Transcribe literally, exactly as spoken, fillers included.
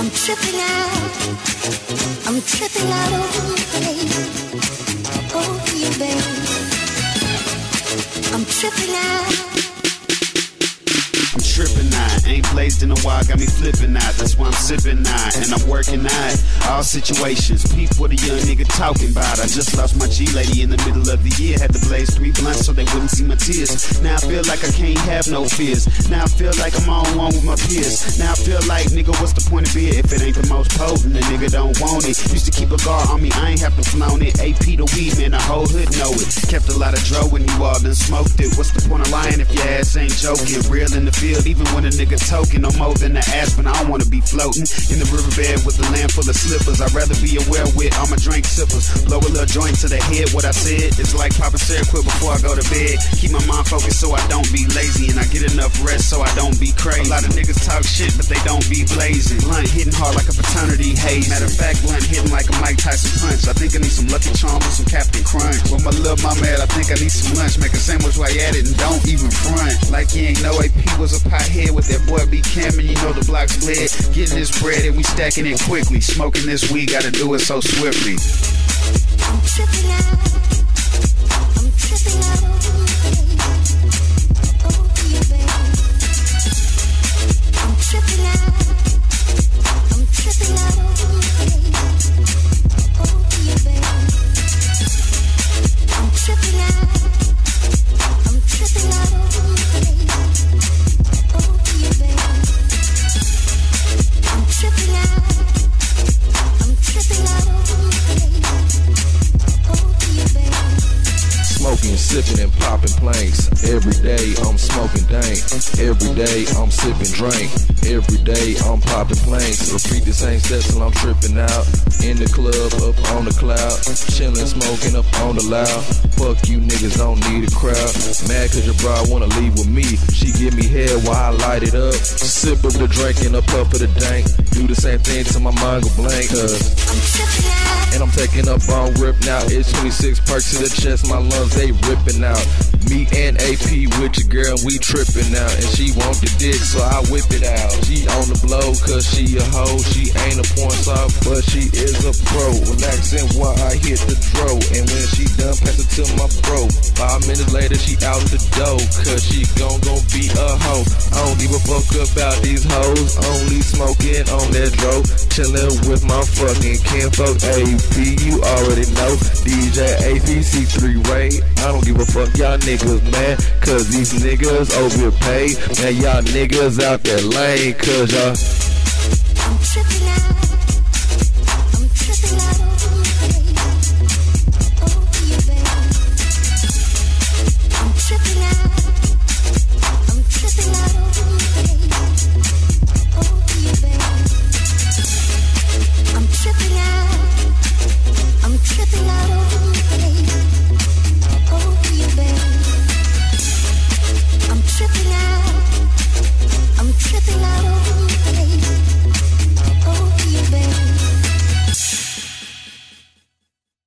I'm tripping out. I'm tripping out over you, babe. Over you, babe. I'm tripping out. I'm tripping out, ain't blazed in a while, got me flipping out. That's why I'm sipping out, and I'm working out all situations. Peep what a young nigga talking about. I just lost my G-lady in the middle of the year. Had to blaze three blunts so they wouldn't see my tears. Now I feel like I can't have no fears. Now I feel like I'm on one with my peers. Now I feel like, nigga, what's the point of beer if it ain't the most potent? The nigga don't want it. Used to keep a guard on me, I ain't have to flown it. A P the weed, man, the whole hood know it. Kept a lot of dro when you all done smoked it. What's the point of lying if your ass ain't joking? Real in the field, even when a nigga token, no more than the aspen. I don't wanna be floating in the riverbed with a land full of slippers. I'd rather be aware with all my drink sippers. Blow a little joint to the head. What I said is like popping Seroquel before I go to bed. Keep my mind focused so I don't be lazy, and I get enough rest so I don't be crazy. A lot of niggas talk shit, but they don't be blazing. Blunt hitting hard like a fraternity haze. Matter of fact, blunt hitting like a Mike Tyson punch. I think I need some Lucky Charms with some Captain Crunch. With my little mama at, I think I need some lunch. Make a sandwich while you at it and don't even front. Like you ain't know A P was a pothead with that boy B Cam, and you know the block's bled. Getting this bread and we stacking it quickly. Smoking this weed, gotta do it so swiftly. I'm tripping out. I'm tripping out over you, babe. Over you, babe. I'm tripping out. I'm tripping out over you, babe. Over you, babe. I'm tripping out. I'm tripping out over you, babe. Over you, babe. I'm tripping out. I'm tripping out over you, babe. Over you, babe. Smoking, sipping, and popping planks. Every day I'm smoking dank. Every day I'm sipping drink. Every day I'm popping planks. Repeat the same steps till I'm tripping out. In the club, up on the cloud. Chillin', smoking up on the loud. Fuck you niggas, don't need a crowd. Mad cause your bride wanna leave with me. She give me head while I light it up. Sip of the drink and a puff of the dank. Do the same thing till my mind go blank. Cause I'm tripping out. and I'm taking up on rip now. It's twenty-six perks to the chest, my lungs they ripping out. Me and A P with your girl, we tripping out. And she want the dick, so I whip it out. She on the blow, cause she a hoe. She ain't a porn star, but she is a pro. Relaxing while I hit the throw. And when she done, pass it to my bro. Five minutes later, she out the door. Cause she gon' gon' be a hoe. I don't give a fuck about these hoes. Only smoking on that dro. Chillin' with my fucking kinfolk A P, you already know. D J A P C three Ray. I don't give a fuck, y'all niggas, man. Cause these niggas overpaid. Man, y'all niggas out there lame. Cause y'all I'm tripping out. I'm tripping out over you, babe.